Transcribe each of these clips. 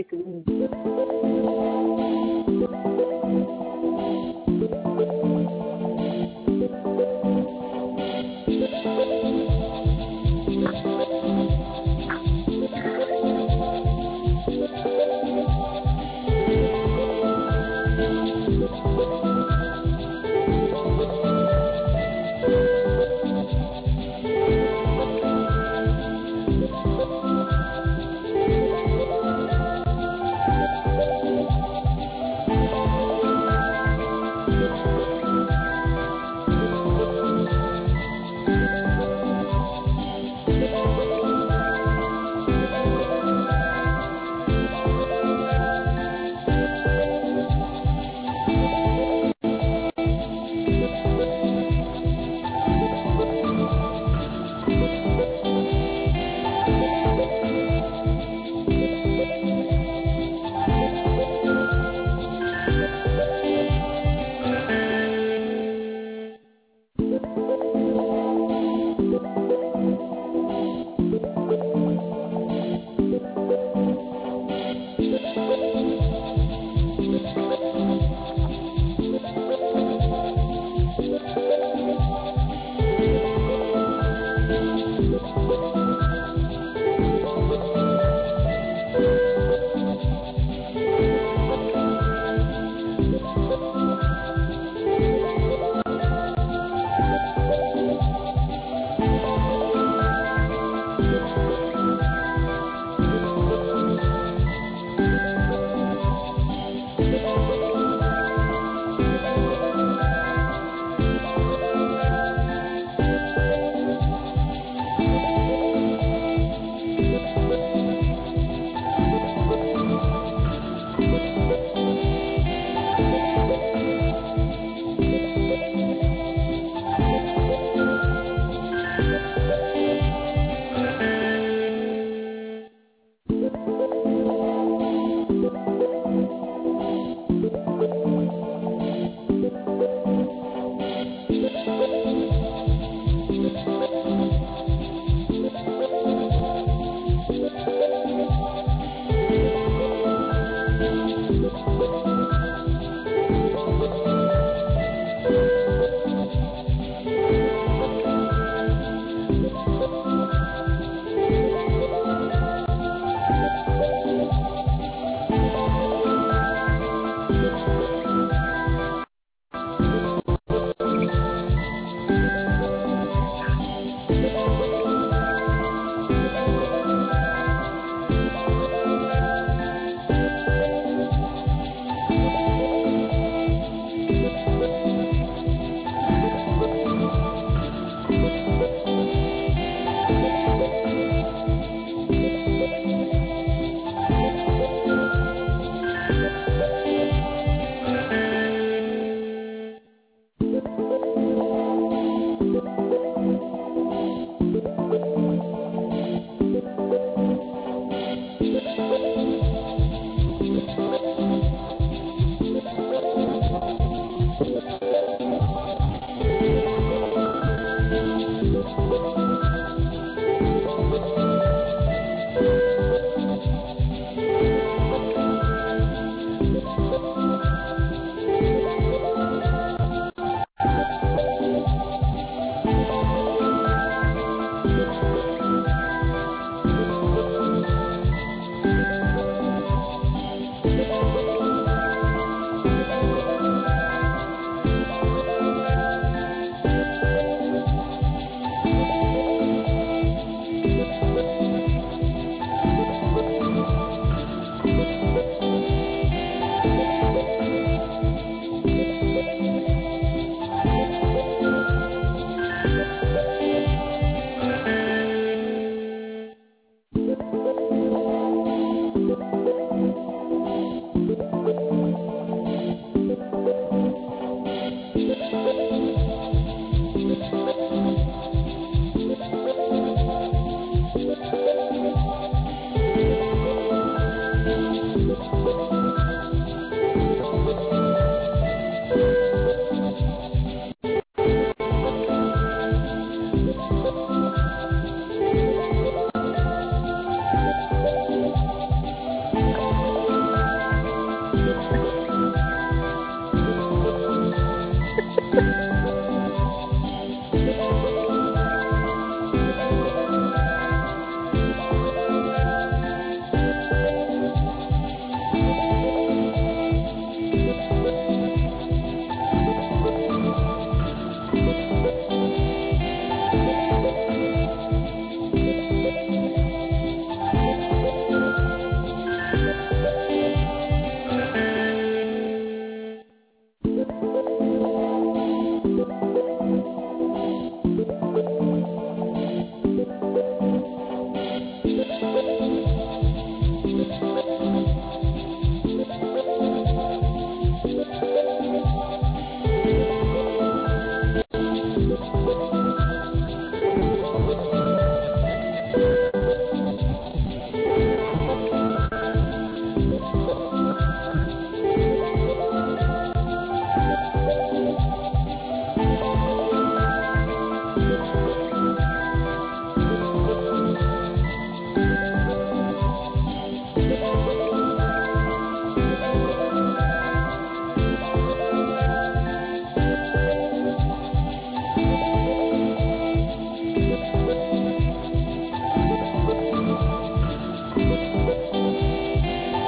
gitu.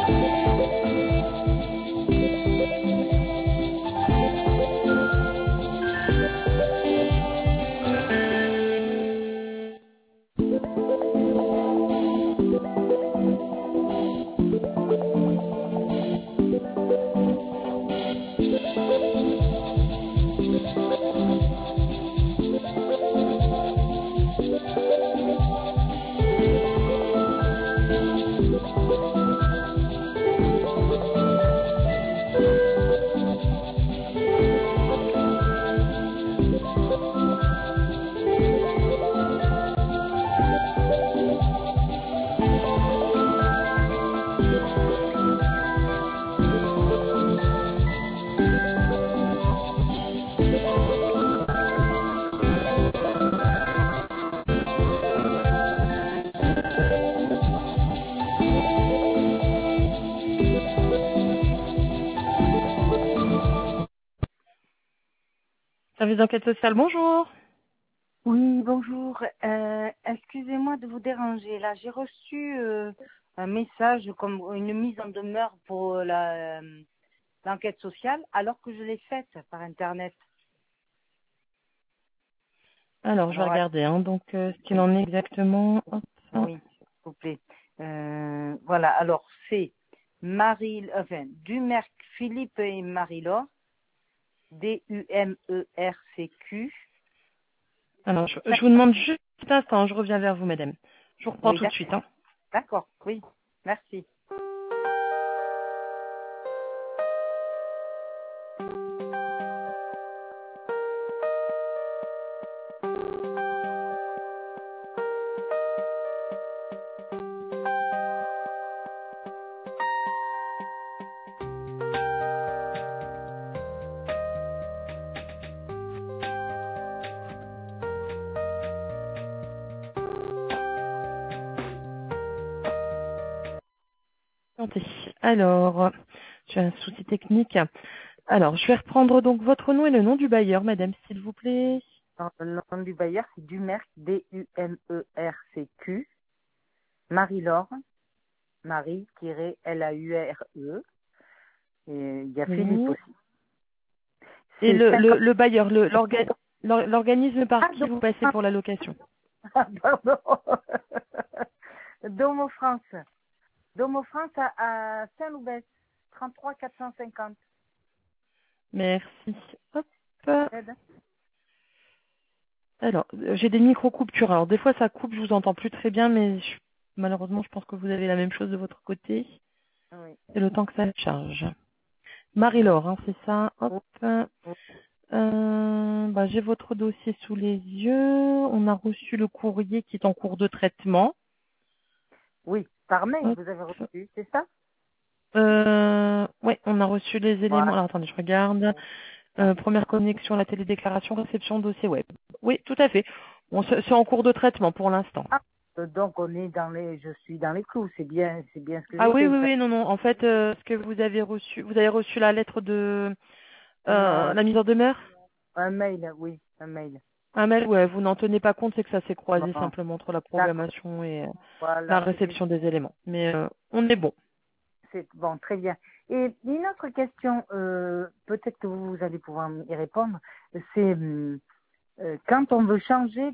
Service d'enquête sociale, bonjour. Oui, bonjour. Excusez-moi de vous déranger. Là, j'ai reçu un message comme une mise en demeure pour l'enquête sociale, alors que je l'ai faite par Internet. Alors, je vais Alors, regarder, donc ce qu'il oui, en est exactement. Hop. oui, s'il vous plaît. Voilà, alors c'est Dumerc Philippe et Marie-Laure, Dumercq. Alors, je vous demande juste un petit instant, je reviens vers vous, madame. Je vous reprends Oui, tout de suite. d'accord, oui, merci. Santé. Alors, j'ai un souci technique. Alors, je vais reprendre donc votre nom et le nom du bailleur, madame, s'il vous plaît. Le nom du bailleur, c'est Dumerc, Dumercq, Marie-Laure, Marie-Laure, et il y a Philippe Oui. aussi. Et C'est 50... le bailleur, l'organisme par Ah, qui vous passez pour la location. pardon. Domo France. Domo France à Saint-Loubès, 33 450. Merci. Hop. Aide. Alors, j'ai des micro-coupures. Alors, des fois, ça coupe, je vous entends plus très bien, mais malheureusement, je pense que vous avez la même chose de votre côté. Oui. C'est le temps que ça charge. Marie-Laure, c'est ça. Hop. J'ai votre dossier sous les yeux. On a reçu le courrier qui est en cours de traitement. Oui, par mail, Hop. vous avez reçu, c'est ça? Oui, on a reçu les éléments. Voilà. Alors, attendez, je regarde. Première connexion à la télédéclaration, réception dossier web. Oui, tout à fait. Bon, c'est en cours de traitement pour l'instant. Ah, donc je suis dans les clous, c'est bien ce que Ah j'ai oui, fait. oui, oui, non, non. En fait, ce que vous avez reçu la lettre de Non, la mise en demeure. un mail, oui, un mail. Un mail, ouais, vous n'en tenez pas compte, c'est que ça s'est croisé Bon, simplement entre la d'accord. programmation et la Voilà, réception des éléments. Mais on est bon. c'est bon, très bien. Et une autre question, peut-être que vous allez pouvoir y répondre, c'est quand on veut changer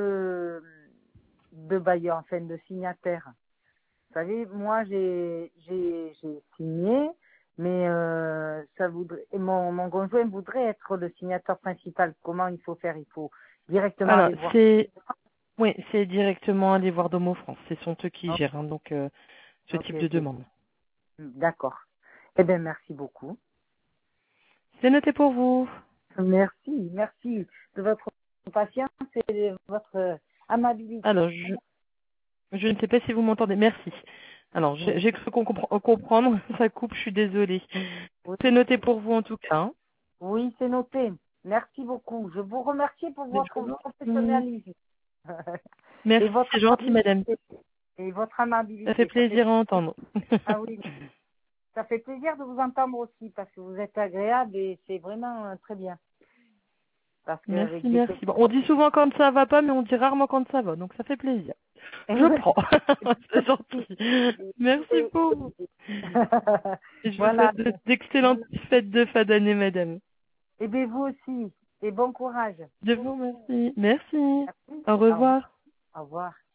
de bailleur, enfin de signataire. Vous savez, moi j'ai signé, mais ça voudrait, et mon conjoint voudrait être le signataire principal. Comment il faut faire? Il faut directement Alors, aller voir. c'est directement aller voir Domo France. Ce sont eux qui Oh, gèrent, ce ok, type de ok. demande. D'accord. Eh bien, merci beaucoup. C'est noté pour vous. Merci de votre patience et de votre amabilité. Alors, je ne sais pas si vous m'entendez. Merci. Alors, j'ai cru comprendre. Ça coupe, je suis désolée. Oui, C'est noté pour vous en tout cas. oui, c'est noté. Merci beaucoup. Je vous remercie pour Mais votre je vous en prie. professionnalisme et Merci, votre c'est gentil, madame. amabilité. Et votre Ça fait amabilité. plaisir à entendre. Ah oui, ça fait plaisir de vous entendre aussi parce que vous êtes agréable et c'est vraiment très bien. Parce Merci, qu'avec des merci. questions, Bon, on dit souvent quand ça va pas, mais on dit rarement quand ça va, donc ça fait plaisir. Je prends. C'est gentil. Merci beaucoup. Et je vous Voilà. souhaite d'excellentes fêtes de fin d'année, madame. Et bien vous aussi. Et bon courage. Je vous remercie. Merci. Merci. Au revoir. Au revoir.